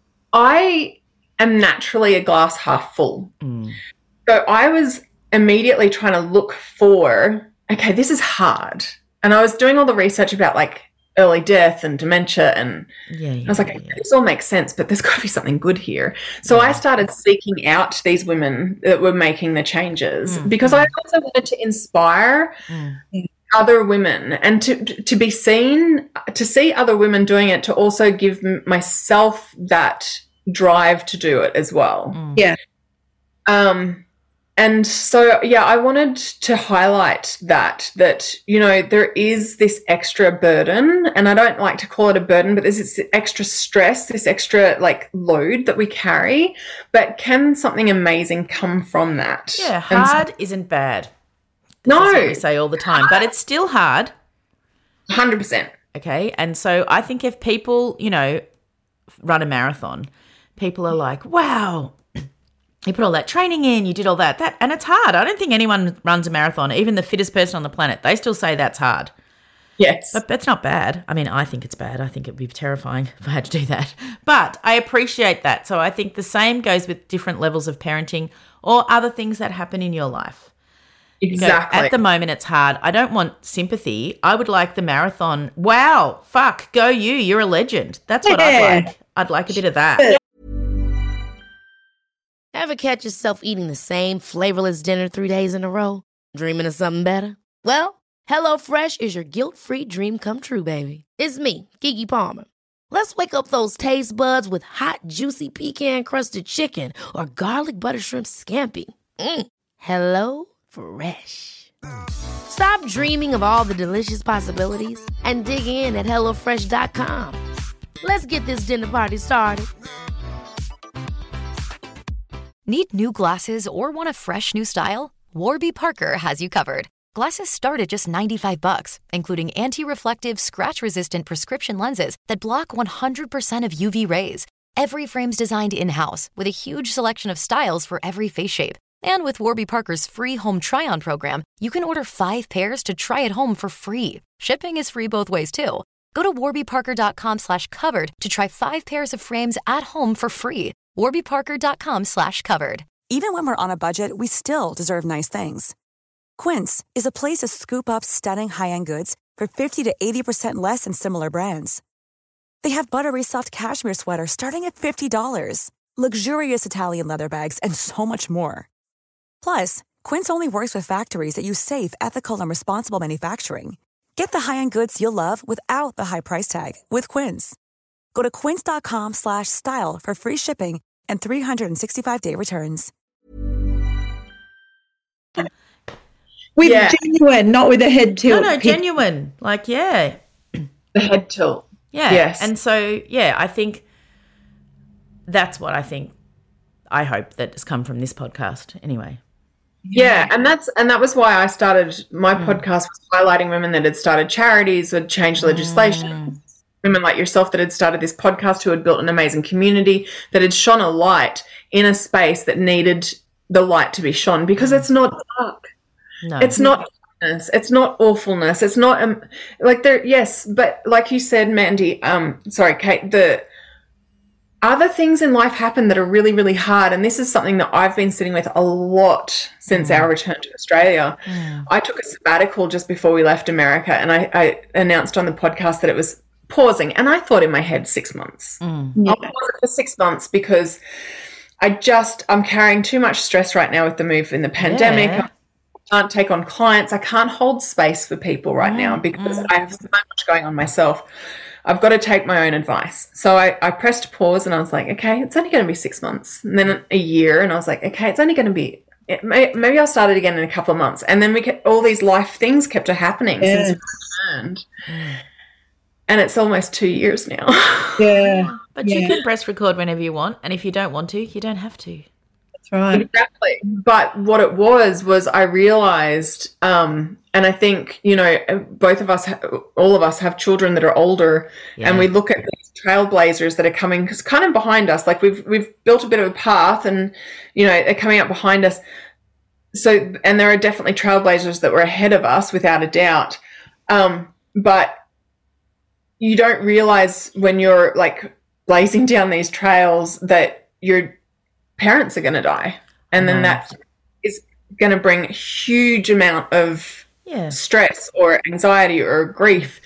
I am naturally a glass half full. So I was immediately trying to look for, okay, this is hard. And I was doing all the research about early death and dementia. And I was like, this all makes sense, but there's got to be something good here. So I started seeking out these women that were making the changes because I also wanted to inspire other women and to be seen, to see other women doing it, to also give myself that drive to do it as well. Yeah. And so, I wanted to highlight that, you know, there is this extra burden, and I don't like to call it a burden, but there's this extra stress, this extra like load that we carry, but can something amazing come from that? Yeah. Hard isn't bad. This is what we say all the time, but it's still hard. 100%. Okay. And so I think if people, you know, run a marathon, people are like, wow, you put all that training in, you did all that, and it's hard. I don't think anyone runs a marathon, even the fittest person on the planet. They still say that's hard. Yes. But that's not bad. I mean, I think it's bad. I think it would be terrifying if I had to do that. But I appreciate that. So I think the same goes with different levels of parenting or other things that happen in your life. Exactly. At the moment, it's hard. I don't want sympathy. I would like the marathon. Wow, fuck, go you. You're a legend. That's what I'd like. I'd like a bit of that. Ever catch yourself eating the same flavorless dinner 3 days in a row? Dreaming of something better? Well, HelloFresh is your guilt-free dream come true, baby. It's me, Keke Palmer. Let's wake up those taste buds with hot, juicy pecan-crusted chicken or garlic butter shrimp scampi. HelloFresh. Stop dreaming of all the delicious possibilities and dig in at HelloFresh.com. Let's get this dinner party started. Need new glasses or want a fresh new style? Warby Parker has you covered. Glasses start at just $95, including anti-reflective, scratch-resistant prescription lenses that block 100% of UV rays. Every frame's designed in-house with a huge selection of styles for every face shape. And with Warby Parker's free home try-on program, you can order 5 pairs to try at home for free. Shipping is free both ways, too. Go to warbyparker.com/covered to try 5 pairs of frames at home for free. warbyparker.com/covered. Even when we're on a budget, we still deserve nice things. Quince is a place to scoop up stunning high-end goods for 50 to 80% less than similar brands. They have buttery soft cashmere sweaters starting at $50, luxurious Italian leather bags, and so much more. Plus, Quince only works with factories that use safe, ethical, and responsible manufacturing. Get the high-end goods you'll love without the high price tag with Quince. Go to quince.com/style for free shipping and 365-day returns. With genuine, not with a head tilt. No, genuine. Like, yeah. The head tilt. Yeah. Yes. And so, I think that's what I hope that has come from this podcast anyway. Yeah, and that was why I started my podcast, was highlighting women that had started charities, had changed legislation, women like yourself that had started this podcast, who had built an amazing community, that had shone a light in a space that needed the light to be shone, because it's not dark. No. It's not darkness. It's not awfulness. It's not but like you said, Mandy, Kate, the other things in life happen that are really, really hard. And this is something that I've been sitting with a lot since our return to Australia. I took a sabbatical just before we left America, and I announced on the podcast that it was pausing. And I thought in my head 6 months. I'll pause it for 6 months because I'm carrying too much stress right now with the move in the pandemic. Yeah. I can't take on clients. I can't hold space for people right now because I have so much going on myself. I've got to take my own advice. So I pressed pause and I was like, okay, it's only going to be 6 months. And then a year, and I was like, okay, it's only going to be, maybe I'll start it again in a couple of months. And then all these life things kept happening since we returned. And it's almost 2 years now. Yeah. But you can press record whenever you want. And if you don't want to, you don't have to. That's right. Exactly. But what it was I realized, and I think, both of us, all of us have children that are older, and we look at these trailblazers that are coming kind of behind us. Like we've built a bit of a path, and, they're coming up behind us. So, and there are definitely trailblazers that were ahead of us without a doubt. But you don't realize when you're like blazing down these trails that your parents are going to die. And then that is going to bring a huge amount of stress or anxiety or grief.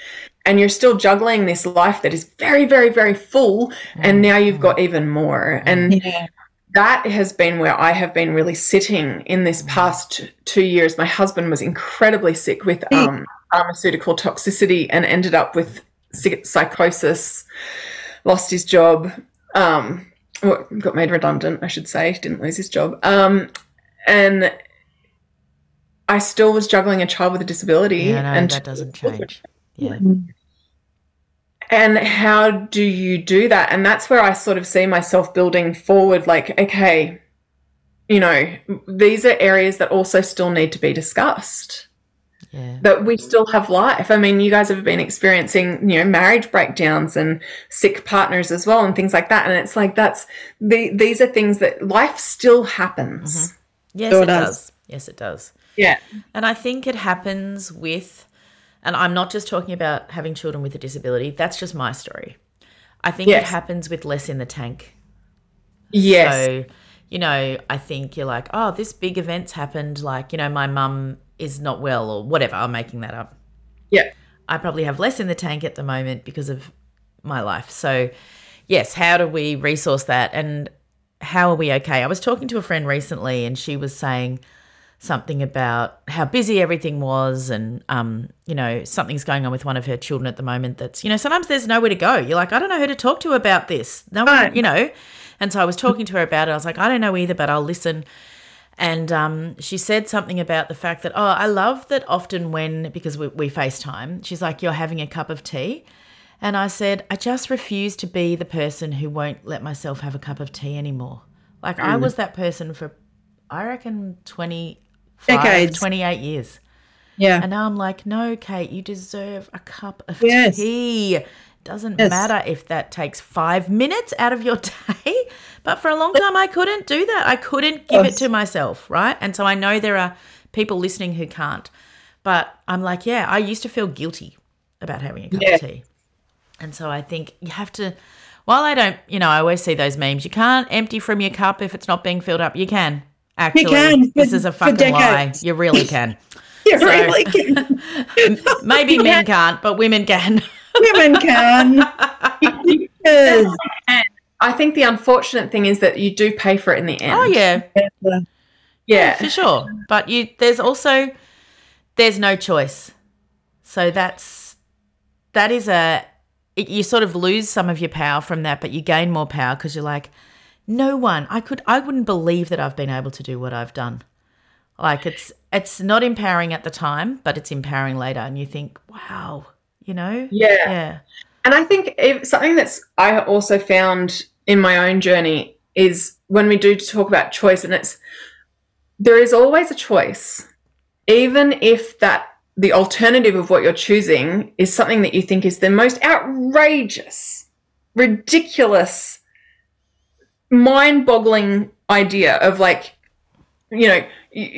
and you're still juggling this life that is very, very, very full, and now you've got even more. And that has been where I have been really sitting in this past 2 years. My husband was incredibly sick with pharmaceutical toxicity and ended up with psychosis, lost his job, got made redundant, I should say, didn't lose his job. And I still was juggling a child with a disability. Yeah, no, and that doesn't change. Yeah. And how do you do that? And that's where I sort of see myself building forward, like, okay, you know, these are areas that also still need to be discussed. Yeah. That we still have life. I mean, you guys have been experiencing, you know, marriage breakdowns and sick partners as well and things like that. And it's like these are things that life still happens. Mm-hmm. Yes, it does. Yes, it does. Yeah. And I think it happens with, and I'm not just talking about having children with a disability, that's just my story. I think it happens with less in the tank. Yes. So, you know, I think you're like, oh, this big event's happened, like, you know, my mum is not well or whatever, I'm making that up. Yeah. I probably have less in the tank at the moment because of my life. So, yes, how do we resource that and how are we okay? I was talking to a friend recently and she was saying something about how busy everything was and, you know, something's going on with one of her children at the moment that's, you know, sometimes there's nowhere to go. You're like, I don't know who to talk to about this. No one, you know. And so I was talking to her about it. I was like, I don't know either, but I'll listen. And she said something about the fact that, I love that often because we FaceTime, she's like, you're having a cup of tea. And I said, I just refuse to be the person who won't let myself have a cup of tea anymore. Like I was that person for, I reckon, 28 years. Yeah. And now I'm like, no, Kate, you deserve a cup of tea. Doesn't matter if that takes 5 minutes out of your day. But for a long time, I couldn't do that. I couldn't give it to myself, right? And so I know there are people listening who can't. But I'm like, yeah, I used to feel guilty about having a cup of tea. And so I think you have to, while I don't, you know, I always see those memes, you can't empty from your cup if it's not being filled up. You can. Actually, you can. This is a fucking lie. You really can. You really can. Maybe men can't, but women can. Women can. I think the unfortunate thing is that you do pay for it in the end. Oh, yeah. Yeah. For sure. But there's no choice. So you sort of lose some of your power from that, but you gain more power because you're like, no one, I wouldn't believe that I've been able to do what I've done. Like it's not empowering at the time, but it's empowering later. And you think, wow, you know? Yeah. And I think something I also found in my own journey is when we do talk about choice, and there is always a choice, even if the alternative of what you're choosing is something that you think is the most outrageous, ridiculous, mind-boggling idea of, like, you know,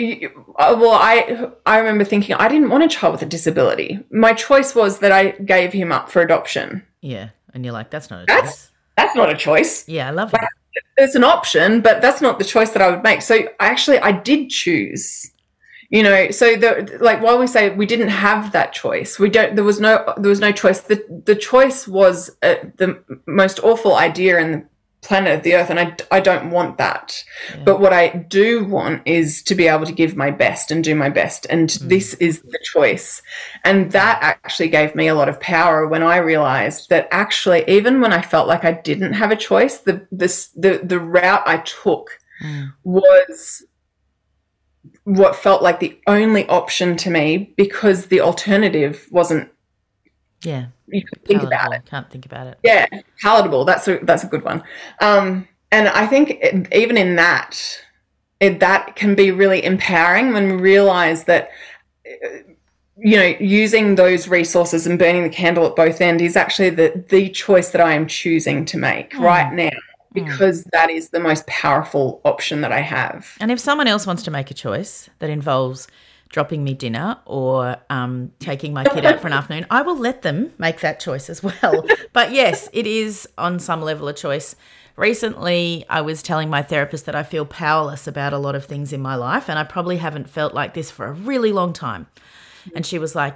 I remember thinking I didn't want a child with a disability. My choice was that I gave him up for adoption. Yeah, and you're like, that's not a choice. That's not a choice. Yeah, I love that. It's an option, but that's not the choice that I would make. So I did choose. You know, so while we say we didn't have that choice, there was no choice. The choice was the most awful idea in the planet of the earth, and I don't want that. Yeah. But what I do want is to be able to give my best and do my best, and this is the choice. And that actually gave me a lot of power when I realized that actually, even when I felt like I didn't have a choice, the route I took was what felt like the only option to me, because the alternative wasn't. Yeah. You can think about it. Can't think about it. Yeah, palatable. That's a good one. And I think even in that can be really empowering when we realize that, you know, using those resources and burning the candle at both ends is actually the choice that I am choosing to make right now, because that is the most powerful option that I have. And if someone else wants to make a choice that involves dropping me dinner or taking my kid out for an afternoon, I will let them make that choice as well. But yes, it is on some level a choice. Recently, I was telling my therapist that I feel powerless about a lot of things in my life, and I probably haven't felt like this for a really long time. And she was like,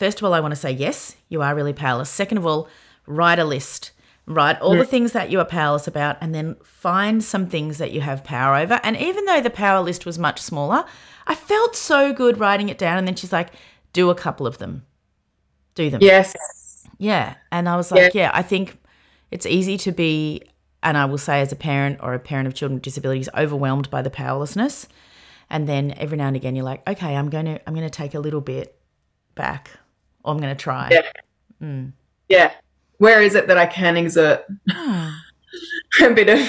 first of all, I want to say, yes, you are really powerless. Second of all, write a list. Write all the things that you are powerless about, and then find some things that you have power over. And even though the power list was much smaller, I felt so good writing it down. And then she's like, do a couple of them. Do them. Yes. Yeah. And I was like, I think it's easy to be, and I will say as a parent or a parent of children with disabilities, overwhelmed by the powerlessness. And then every now and again you're like, okay, I'm going to take a little bit back, or I'm going to try. Yeah. Yeah. Where is it that I can exert a bit of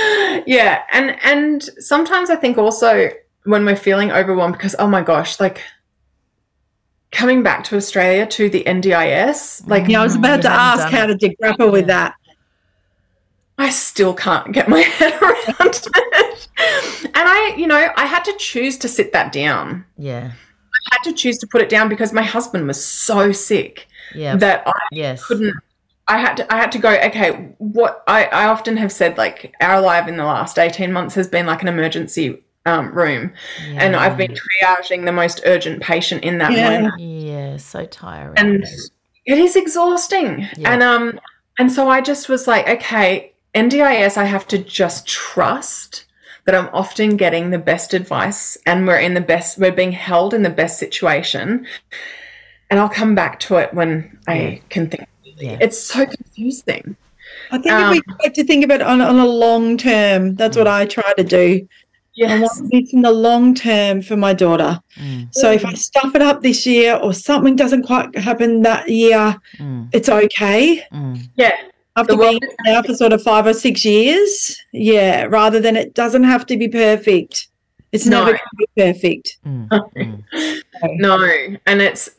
and sometimes I think also when we're feeling overwhelmed, because oh my gosh, like coming back to Australia to the NDIS, like I was about to ask, how did you grapple with that? I still can't get my head around it. And I had to choose to sit that down. Yeah. I had to choose to put it down because my husband was so sick that I couldn't. I had to go, okay, what I often have said, like our life in the last 18 months has been like an emergency room. Yeah. And I've been triaging the most urgent patient in that moment. Yeah, so tiring. And it is exhausting. Yeah. And so I just was like, okay, NDIS, I have to just trust that I'm often getting the best advice and we're being held in the best situation. And I'll come back to it when I can think. Yeah. It's so confusing. I think if we try to think about it on a long term, that's what I try to do. Yes. I want this in the long term for my daughter. So if I stuff it up this year or something doesn't quite happen that year, it's okay. Yeah. After being now for sort of 5 or 6 years, rather than it doesn't have to be perfect. It's never going to be perfect. No, and it's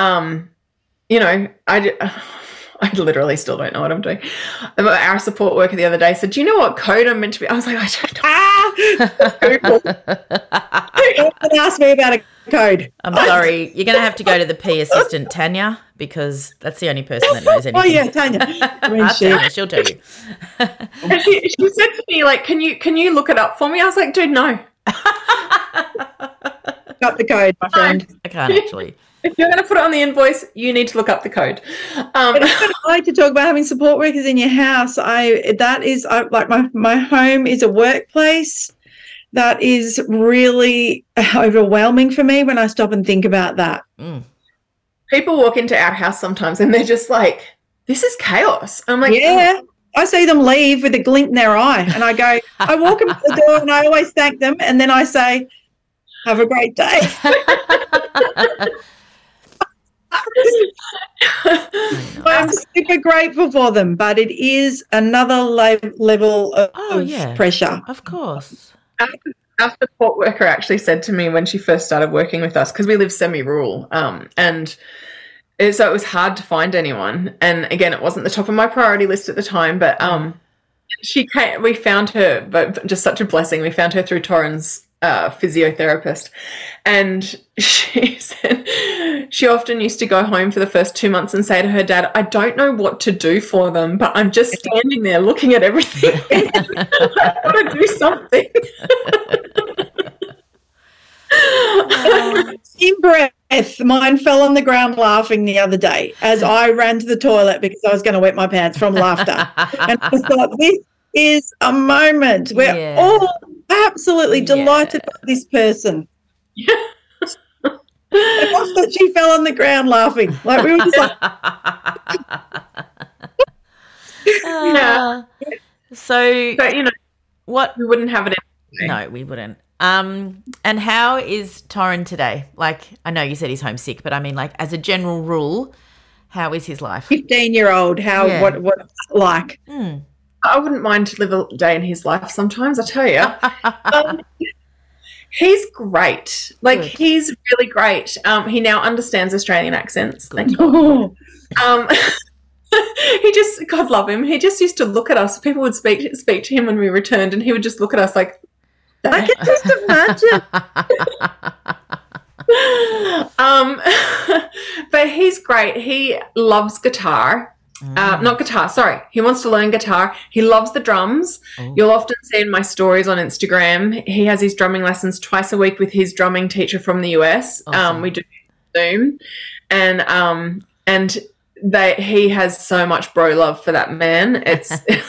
I literally still don't know what I'm doing. Our support worker the other day said, do you know what code I'm meant to be? I was like, I don't know. Don't ask me about a code. I'm sorry. You're going to have to go to the P assistant, Tanya, because that's the only person that knows anything. Oh, yeah, Tanya. Tanya, she'll tell you. And she said to me, like, can you look it up for me? I was like, dude, no. Got the code, my friend. I can't actually. If you're going to put it on the invoice, you need to look up the code. But I like to talk about having support workers in your house. Like my home is a workplace. That is really overwhelming for me when I stop and think about that. People walk into our house sometimes and they're just like, this is chaos. I'm like, I see them leave with a glint in their eye and I walk them to the door and I always thank them and then I say, have a great day. I'm super grateful for them, but it is another level of pressure. Of course. Our support worker actually said to me when she first started working with us, because we live semi-rural, so it was hard to find anyone. And again, it wasn't the top of my priority list at the time, but we found her, but just such a blessing. We found her through Torrens physiotherapist, and she said she often used to go home for the first 2 months and say to her dad, I don't know what to do for them, but I'm just standing there looking at everything. I want to do something. In breath, mine fell on the ground laughing the other day as I ran to the toilet because I was going to wet my pants from laughter. And I thought, this is a moment. We're all absolutely delighted by this person. That she fell on the ground laughing. Like we were just like So but what we wouldn't have it anyway. No, we wouldn't. And how is Torren today? Like, I know you said he's homesick, but I mean, like, as a general rule, how is his life? 15-year-old, what it's like? I wouldn't mind to live a day in his life sometimes, I tell you. He's great. Like, good. He's really great. He now understands Australian accents. Thank you. He just, God love him, he just used to look at us. People would speak to him when we returned, and he would just look at us like, I can just imagine. But he's great. He loves guitar. Not guitar, sorry. He wants to learn guitar. He loves the drums. Oh. You'll often see in my stories on Instagram, he has his drumming lessons twice a week with his drumming teacher from the US. Awesome. We do Zoom. and he has so much bro love for that man. It's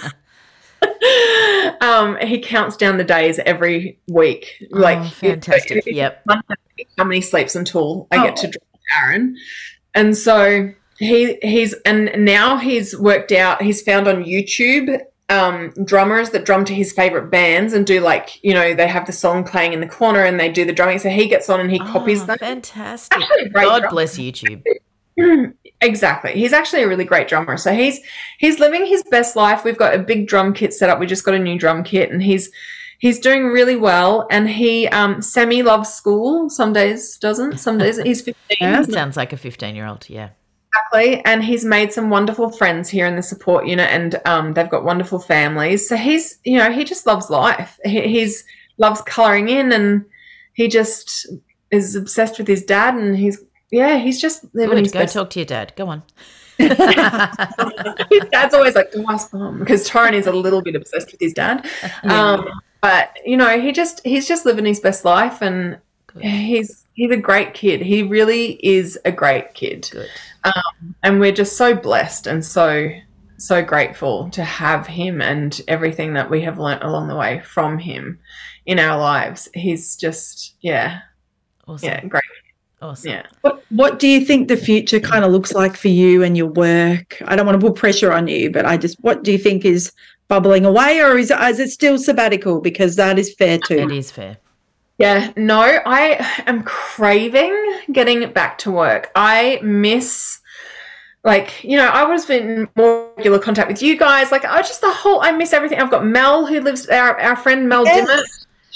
he counts down the days every week. Like fantastic. Yep. How many sleeps until I get to drop Aaron. And so he's now he's worked out, he's found on YouTube drummers that drum to his favorite bands and do, like, you know, they have the song playing in the corner and they do the drumming. So he gets on and he copies them. Fantastic. God bless YouTube. Exactly. He's actually a really great drummer. So he's living his best life. We've got a big drum kit set up. We just got a new drum kit, and he's doing really well. And he semi loves school. Some days doesn't. Some days he's 15. Sounds like a 15-year-old. Yeah. Exactly. And he's made some wonderful friends here in the support unit, and they've got wonderful families. So he's, you know, he just loves life. He's loves colouring in, and he just is obsessed with his dad, and he's just living his best. Go talk to your dad. Go on. His dad's always like, go ask mom, because Torrin is a little bit obsessed with his dad. But, you know, he's just living his best life, and he's a great kid. He really is a great kid. Good. And we're just so blessed and so grateful to have him and everything that we have learnt along the way from him in our lives. He's just, awesome. Yeah, great. Awesome. Yeah. What do you think the future kind of looks like for you and your work? I don't want to put pressure on you, but what do you think is bubbling away, or is it still sabbatical? Because that is fair too. It is fair. Yeah, no, I am craving getting back to work. I miss, like, you know, I was in more regular contact with you guys. Like, I miss everything. I've got Mel, who lives, our friend Mel Dimmock.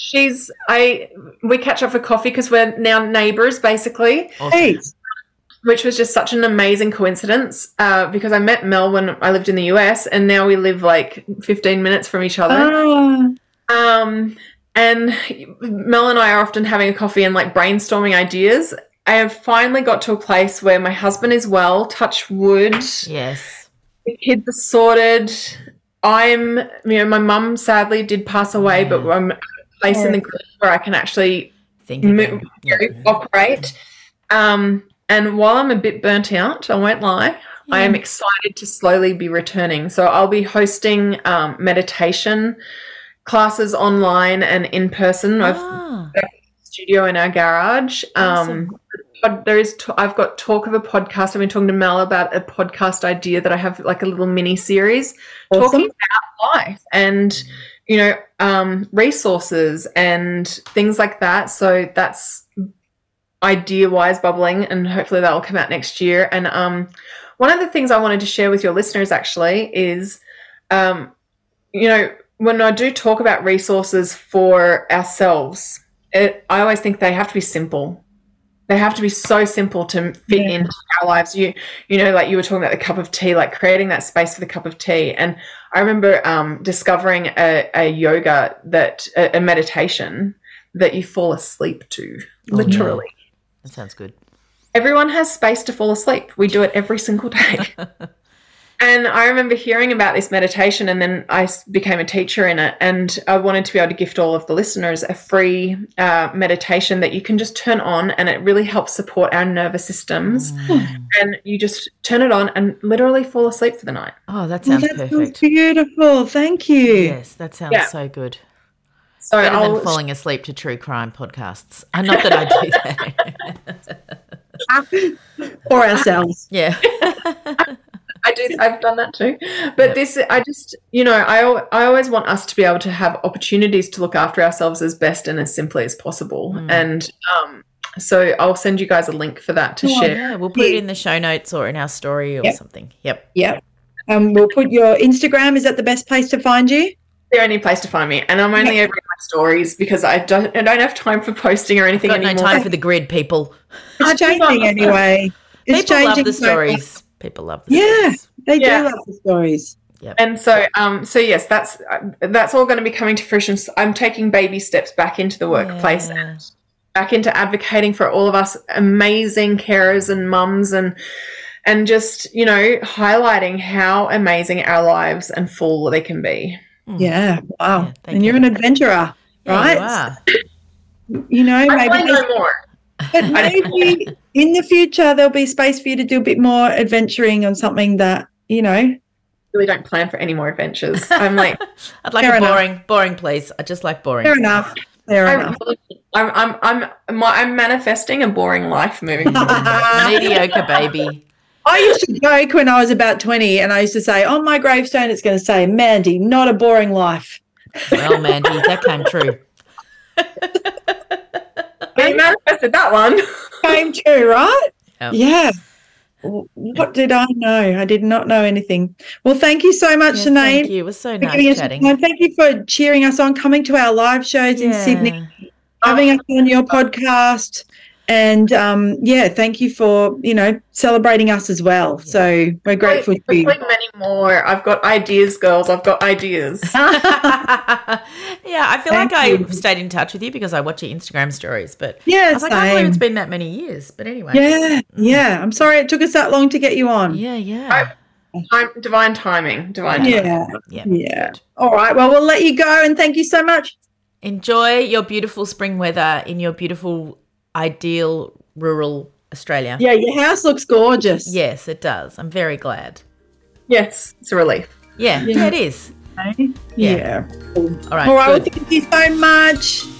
We catch up for coffee because we're now neighbours, basically. Awesome. Which was just such an amazing coincidence because I met Mel when I lived in the US, and now we live like 15 minutes from each other. And Mel and I are often having a coffee and like brainstorming ideas. I have finally got to a place where my husband is well, touch wood. Yes. The kids are sorted. My mum sadly did pass away, but I'm at a place in the group where I can actually operate. And while I'm a bit burnt out, I won't lie, I am excited to slowly be returning. So I'll be hosting meditation classes online and in person. I've got a studio in our garage. Awesome. I've got talk of a podcast. I've been talking to Mel about a podcast idea that I have, like a little mini series talking about life and, you know, resources and things like that. So that's idea-wise bubbling, and hopefully that will come out next year. And one of the things I wanted to share with your listeners actually is, you know, when I do talk about resources for ourselves, I always think they have to be simple. They have to be so simple to fit into our lives. You know, like you were talking about the cup of tea, like creating that space for the cup of tea. And I remember discovering a yoga a meditation that you fall asleep to, literally. Yeah. That sounds good. Everyone has space to fall asleep. We do it every single day. And I remember hearing about this meditation, and then I became a teacher in it, and I wanted to be able to gift all of the listeners a free meditation that you can just turn on, and it really helps support our nervous systems. And you just turn it on and literally fall asleep for the night. Oh, that sounds perfect. Sounds beautiful. Thank you. Yes, that sounds so good. So better than falling asleep to true crime podcasts. Not that I do that. Or ourselves. Yeah. I've done that too. But I just, you know, I always want us to be able to have opportunities to look after ourselves as best and as simply as possible. And so I'll send you guys a link for that to share. Yeah, we'll put it in the show notes or in our story or something. Yep. We'll put your Instagram. Is that the best place to find you? The only place to find me, and I'm only over in my stories because I don't have time for posting or anything anymore. No time for the grid, people. It's changing anyway. People love the stories. People love the stories. They do love the stories. Yep. And so yes, that's all going to be coming to fruition. I'm taking baby steps back into the workplace, and back into advocating for all of us amazing carers and mums, and just, you know, highlighting how amazing our lives and full they can be. Yeah, wow. Yeah, and you're an adventurer, right? You are. You know, maybe no more. But maybe in the future, there'll be space for you to do a bit more adventuring on something that, Really don't plan for any more adventures. I'm like, I'd like boring, please. I just like boring. Fair enough. I'm manifesting a boring life moving forward. Mediocre, baby. I used to joke when I was about 20 and I used to say, on my gravestone, it's going to say, Mandy, not a boring life. Well, Mandy, that came true. I manifested that one. Came true, right? Yep. Yeah. What did I know? I did not know anything. Well, thank you so much, Sinead. Thank you. It was so nice chatting. Thank you for cheering us on, coming to our live shows in Sydney, having us on your podcast. And, thank you for, celebrating us as well. So we're grateful to you. Many more. I've got ideas, girls. I've got ideas. Yeah, I feel like I stayed in touch with you because I watch your Instagram stories. But I was like, I can't believe it's been that many years. But anyway. Yeah. I'm sorry it took us that long to get you on. Yeah. Divine timing. Yeah. All right. Well, we'll let you go. And thank you so much. Enjoy your beautiful spring weather in your beautiful ideal rural Australia. Yeah, your house looks gorgeous. Yes, it does. I'm very glad. Yes, it's a relief. Yeah, it is. Yeah. All right. Well, thank you so much.